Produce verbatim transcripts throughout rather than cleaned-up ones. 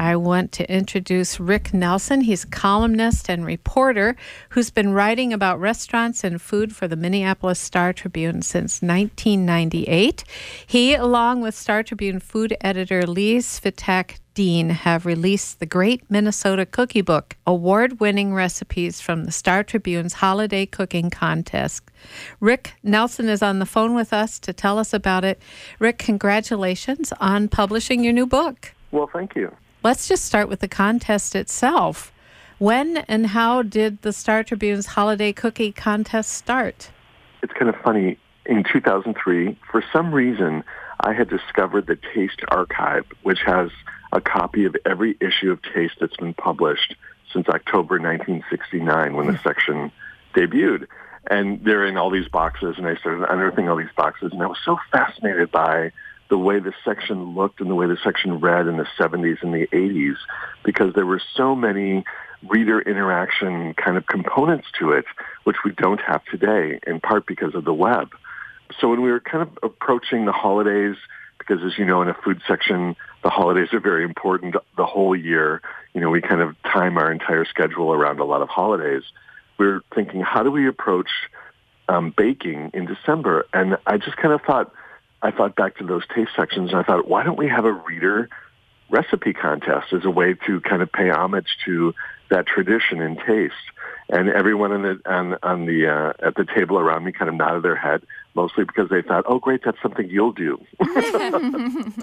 I want to introduce Rick Nelson. He's a columnist and reporter who's been writing about restaurants and food for the Minneapolis Star-Tribune since nineteen ninety-eight. He, along with Star-Tribune food editor Lee Svitak Dean, have released the Great Minnesota Cookie Book, award-winning recipes from the Star-Tribune's holiday cooking contest. Rick Nelson is on the phone with us to tell us about it. Rick, congratulations on publishing your new book. Well, thank you. Let's just start with the contest itself. When and how did the Star-Tribune's holiday cookie contest start? It's kind of funny. In two thousand three, for some reason, I had discovered the Taste Archive, which has a copy of every issue of Taste that's been published since October nineteen sixty-nine, when the section debuted. And they're in all these boxes, and I started unearthing all these boxes, and I was so fascinated by the way the section looked and the way the section read in the seventies and the eighties, because there were so many reader interaction kind of components to it, which we don't have today, in part because of the web. So when we were kind of approaching the holidays, because as you know, in a food section, the holidays are very important the whole year. You know, we kind of time our entire schedule around a lot of holidays. We were thinking, how do we approach um, baking in December? And I just kind of thought, I thought back to those taste sections, and I thought, why don't we have a reader recipe contest as a way to kind of pay homage to that tradition in taste? And everyone on the on, on the uh, at the table around me kind of nodded their head, mostly because they thought, "Oh, great, that's something you'll do." and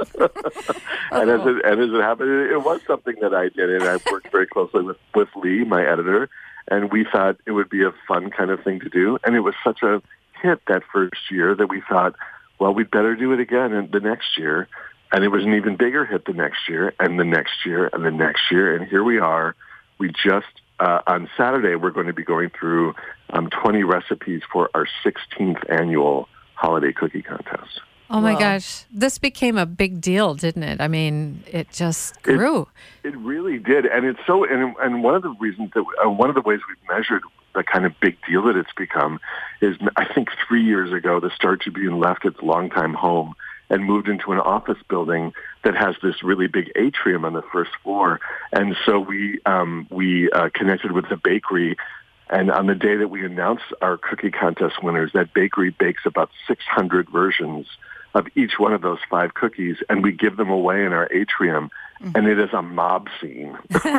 as it and as it happened, it, it was something that I did, and I worked very closely with with Lee, my editor, and we thought it would be a fun kind of thing to do. And it was such a hit that first year that we thought, well, we'd better do it again in the next year. And it was an even bigger hit the next year, and the next year, and the next year, and here we are. We just Uh, on Saturday, we're going to be going through um, twenty recipes for our sixteenth annual holiday cookie contest. Oh, my Wow. gosh. This became a big deal, didn't it? I mean, it just grew. It, it really did. And it's so, and, and one of the reasons that, uh, one of the ways we've measured the kind of big deal that it's become is, I think three years ago, the Star-Tribune left its longtime home and moved into an office building that has this really big atrium on the first floor. And so we um, we uh, connected with the bakery, and on the day that we announced our cookie contest winners, that bakery bakes about six hundred versions of each one of those five cookies, and we give them away in our atrium, mm-hmm. and it is a mob scene.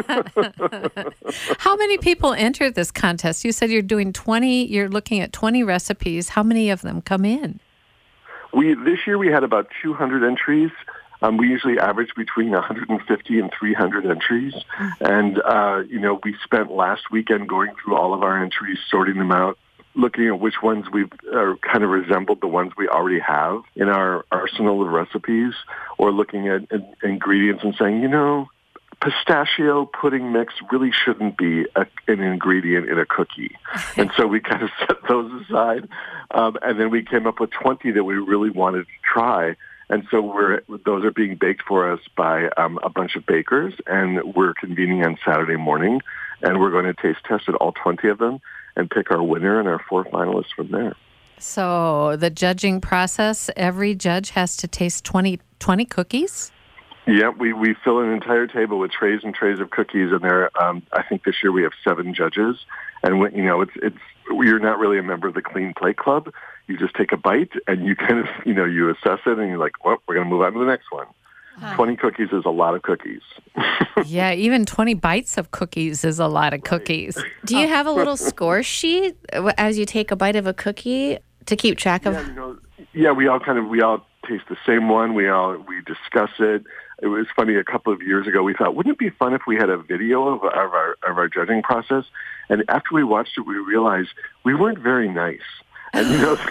How many people entered this contest? You said you're doing twenty, you're looking at twenty recipes. How many of them come in? We this year we had about two hundred entries. Um, we usually average between one hundred fifty and three hundred entries. And, uh, you know, we spent last weekend going through all of our entries, sorting them out, looking at which ones we've uh, kind of resembled the ones we already have in our arsenal of recipes, or looking at, at ingredients and saying, you know, pistachio pudding mix really shouldn't be a, an ingredient in a cookie. And so we kind of set those aside. Um, and then we came up with twenty that we really wanted to try. And so we're, those are being baked for us by um, a bunch of bakers, and we're convening on Saturday morning, and we're going to taste test at all twenty of them and pick our winner and our four finalists from there. So the judging process, every judge has to taste twenty, twenty cookies? Yeah, we, we fill an entire table with trays and trays of cookies, and there, um, I think this year we have seven judges. And when, you know, it's it's you're not really a member of the Clean Plate Club. You just take a bite, and you kind of, you know, you assess it, and you're like, well, we're going to move on to the next one. Huh. twenty cookies is a lot of cookies. Yeah, even twenty bites of cookies is a lot of cookies. Do you have a little score sheet as you take a bite of a cookie to keep track of? Yeah, you know, yeah, we all kind of we all taste the same one. We all we discuss it. It was funny. A couple of years ago, we thought, wouldn't it be fun if we had a video of, of our of our judging process? And after we watched it, we realized we weren't very nice. And you know,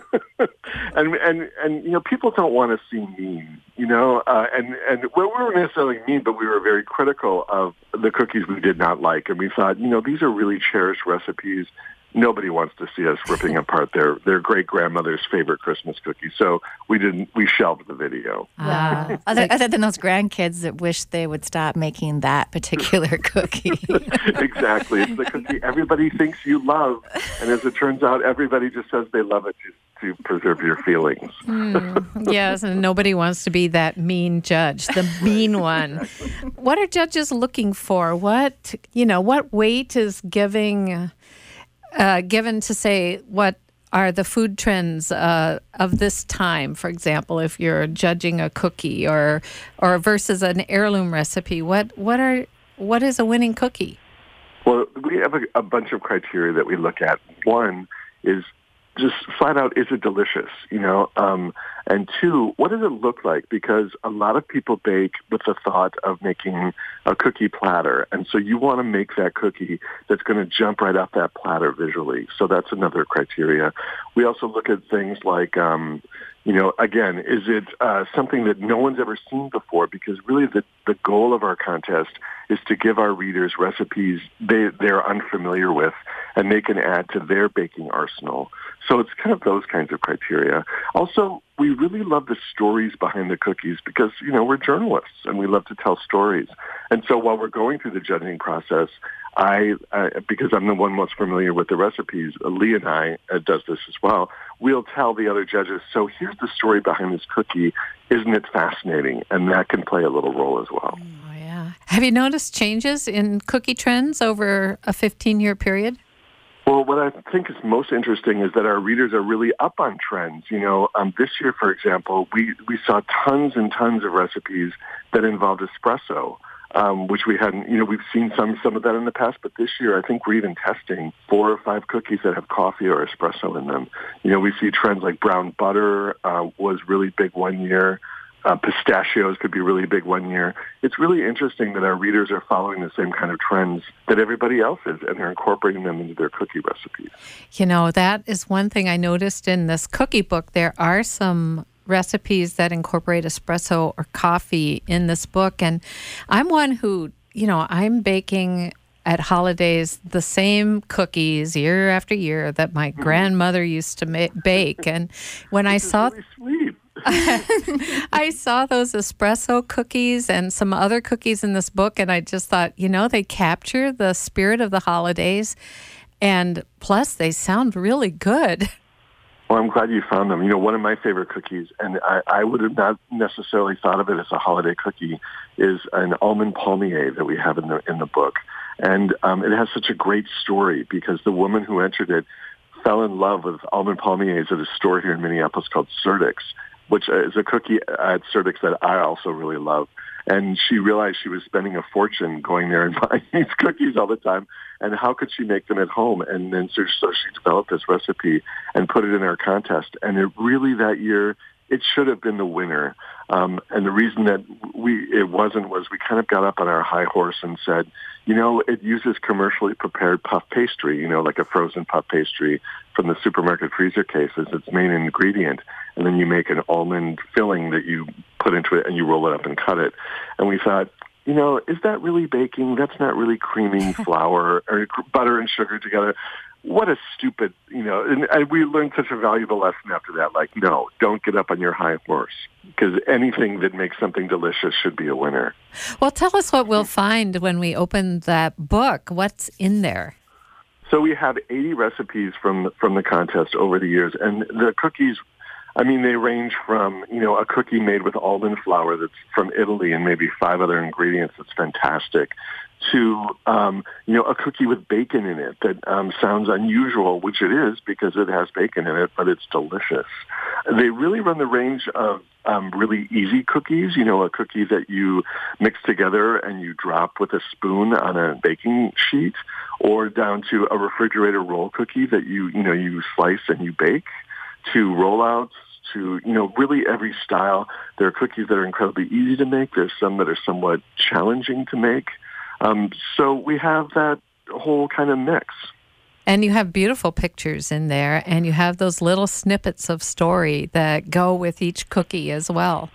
and and and you know, people don't want to see mean. You know, uh, and and well, we weren't necessarily mean, but we were very critical of the cookies we did not like. And we thought, you know, these are really cherished recipes. Nobody wants to see us ripping apart their, their great-grandmother's favorite Christmas cookie. So we didn't. We shelved the video. Wow. other, other than those grandkids that wish they would stop making that particular cookie. Exactly. It's the cookie everybody thinks you love. And as it turns out, everybody just says they love it to preserve your feelings. Mm, yes, and nobody wants to be that mean judge, the mean one. Exactly. What are judges looking for? What, you know, what weight is giving uh, given to say what are the food trends uh, of this time? For example, if you're judging a cookie or or versus an heirloom recipe, what what are what is a winning cookie? Well, we have a, a bunch of criteria that we look at. One is just flat out, is it delicious? You know, um, and two, what does it look like? Because a lot of people bake with the thought of making a cookie platter, and so you want to make that cookie that's going to jump right off that platter visually. So that's another criteria. We also look at things like, um, you know, again, is it uh, something that no one's ever seen before? Because really, the the goal of our contest is to give our readers recipes they they're unfamiliar with, and they can add to their baking arsenal. So it's kind of those kinds of criteria. Also, we really love the stories behind the cookies because, you know, we're journalists and we love to tell stories. And so while we're going through the judging process, I, uh, because I'm the one most familiar with the recipes, uh, Lee and I uh, does this as well, we'll tell the other judges, so here's the story behind this cookie. Isn't it fascinating? And that can play a little role as well. Oh, yeah. Have you noticed changes in cookie trends over a fifteen-year period? Well, what I think is most interesting is that our readers are really up on trends. You know, um, this year, for example, we, we saw tons and tons of recipes that involved espresso, um, which we hadn't, you know, we've seen some, some of that in the past, but this year I think we're even testing four or five cookies that have coffee or espresso in them. You know, we see trends like brown butter uh, was really big one year. Uh, pistachios could be really big one year. It's really interesting that our readers are following the same kind of trends that everybody else is, and they're incorporating them into their cookie recipes. You know, that is one thing I noticed in this cookie book. There are some recipes that incorporate espresso or coffee in this book, and I'm one who, you know, I'm baking at holidays the same cookies year after year that my mm-hmm. grandmother used to ma- bake, and when I saw... Really sweet. I saw those espresso cookies and some other cookies in this book, and I just thought, you know, they capture the spirit of the holidays, and plus they sound really good. Well, I'm glad you found them. You know, one of my favorite cookies, and I, I would have not necessarily thought of it as a holiday cookie, is an almond palmier that we have in the in the book. And um, it has such a great story because the woman who entered it fell in love with almond palmiers at a store here in Minneapolis called Surdyk's, which is a cookie at Surdyk's that I also really love. And she realized she was spending a fortune going there and buying these cookies all the time. And how could she make them at home? And then so, so she developed this recipe and put it in our contest. And it really that year, it should have been the winner. Um, and the reason that we it wasn't was we kind of got up on our high horse and said, you know, it uses commercially prepared puff pastry, you know, like a frozen puff pastry from the supermarket freezer case as its main ingredient. And then you make an almond filling that you put into it and you roll it up and cut it. And we thought, you know, is that really baking? That's not really creaming flour or butter and sugar together. What a stupid, you know, and, and we learned such a valuable lesson after that. Like, no, don't get up on your high horse because anything that makes something delicious should be a winner. Well, tell us what we'll find when we open that book. What's in there? So we have eighty recipes from from the contest over the years, and the cookies, I mean, they range from, you know, a cookie made with almond flour that's from Italy and maybe five other ingredients that's fantastic, to, um, you know, a cookie with bacon in it that um, sounds unusual, which it is because it has bacon in it, but it's delicious. They really run the range of um, really easy cookies, you know, a cookie that you mix together and you drop with a spoon on a baking sheet, or down to a refrigerator roll cookie that you, you know, you slice and you bake, to rollouts, to, you know, really every style. There are cookies that are incredibly easy to make. There's some that are somewhat challenging to make. Um, so we have that whole kind of mix. And you have beautiful pictures in there, and you have those little snippets of story that go with each cookie as well.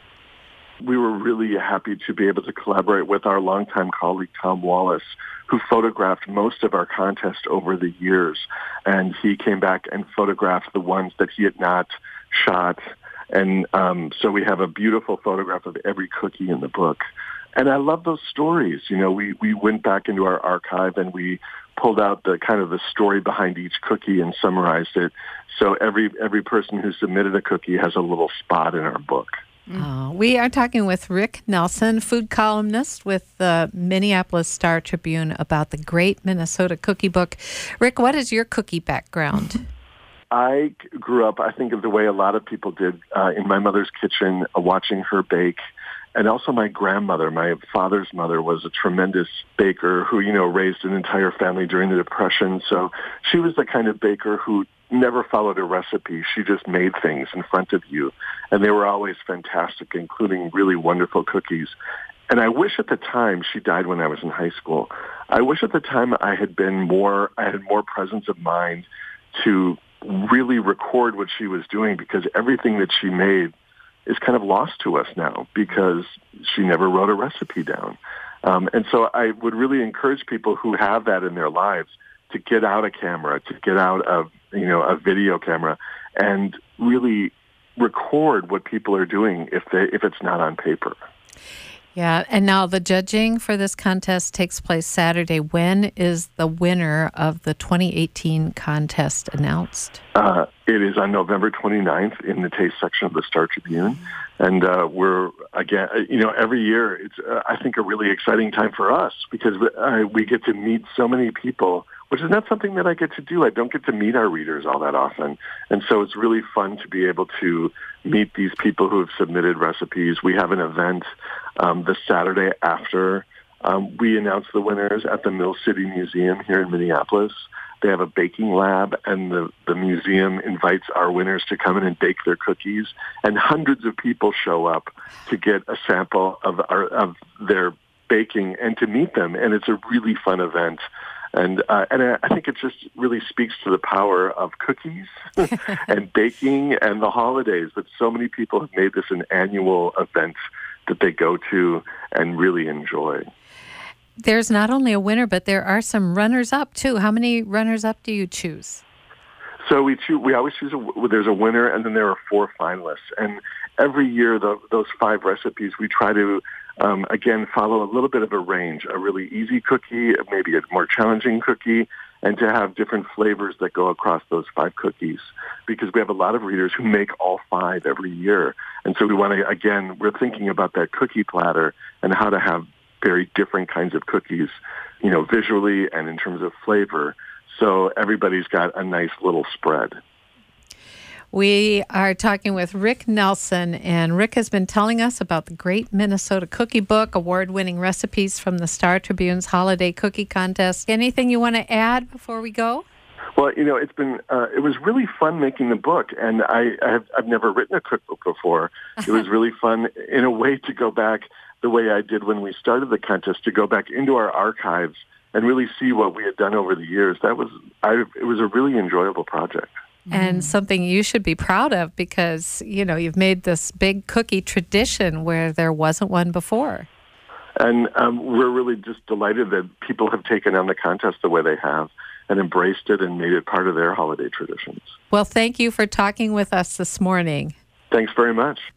We were really happy to be able to collaborate with our longtime colleague, Tom Wallace, who photographed most of our contest over the years. And he came back and photographed the ones that he had not shot. And um, so we have a beautiful photograph of every cookie in the book. And I love those stories. You know, we, we went back into our archive and we pulled out the kind of the story behind each cookie and summarized it. So every every person who submitted a cookie has a little spot in our book. Oh, we are talking with Rick Nelson, food columnist with the Minneapolis Star Tribune, about the Great Minnesota Cookie Book. Rick, what is your cookie background? I grew up, I think, of the way a lot of people did, uh, in my mother's kitchen, uh, watching her bake. And also my grandmother, my father's mother, was a tremendous baker who, you know, raised an entire family during the Depression. So she was the kind of baker who never followed a recipe. She just made things in front of you. And they were always fantastic, including really wonderful cookies. And I wish at the time, she died when I was in high school, I wish at the time I had been more, I had more presence of mind to really record what she was doing, because everything that she made is kind of lost to us now because she never wrote a recipe down. Um, and so I would really encourage people who have that in their lives to get out a camera, to get out a, you know, a video camera and really record what people are doing if they, if it's not on paper. Yeah, and now the judging for this contest takes place Saturday. When is the winner of the twenty eighteen contest announced? Uh, it is on November twenty-ninth in the taste section of the Star Tribune. And uh, we're, again, you know, every year it's, uh, I think, a really exciting time for us because uh, we get to meet so many people, which is not something that I get to do. I don't get to meet our readers all that often. And so it's really fun to be able to meet these people who have submitted recipes. We have an event um, the Saturday after um, we announce the winners at the Mill City Museum here in Minneapolis. They have a baking lab, and the, the museum invites our winners to come in and bake their cookies. And hundreds of people show up to get a sample of our, of their baking and to meet them. And it's a really fun event. And uh, and I think it just really speaks to the power of cookies and baking and the holidays, that so many people have made this an annual event that they go to and really enjoy. There's not only a winner, but there are some runners-up, too. How many runners-up do you choose? So we choose, we always choose a, there's a winner, and then there are four finalists. And every year, the, those five recipes, we try to, um, again, follow a little bit of a range, a really easy cookie, maybe a more challenging cookie, and to have different flavors that go across those five cookies, because we have a lot of readers who make all five every year. And so we want to, again, we're thinking about that cookie platter and how to have very different kinds of cookies, you know, visually and in terms of flavor. So everybody's got a nice little spread. We are talking with Rick Nelson, and Rick has been telling us about the Great Minnesota Cookie Book, award-winning recipes from the Star Tribune's Holiday Cookie Contest. Anything you want to add before we go? Well, you know, it's been, uh, it was really fun making the book, and I, I have, I've never written a cookbook before. It was really fun in a way to go back the way I did when we started the contest, to go back into our archives and really see what we had done over the years. That was, I, it was a really enjoyable project. And something you should be proud of, because, you know, you've made this big cookie tradition where there wasn't one before. And um, we're really just delighted that people have taken on the contest the way they have and embraced it and made it part of their holiday traditions. Well, thank you for talking with us this morning. Thanks very much.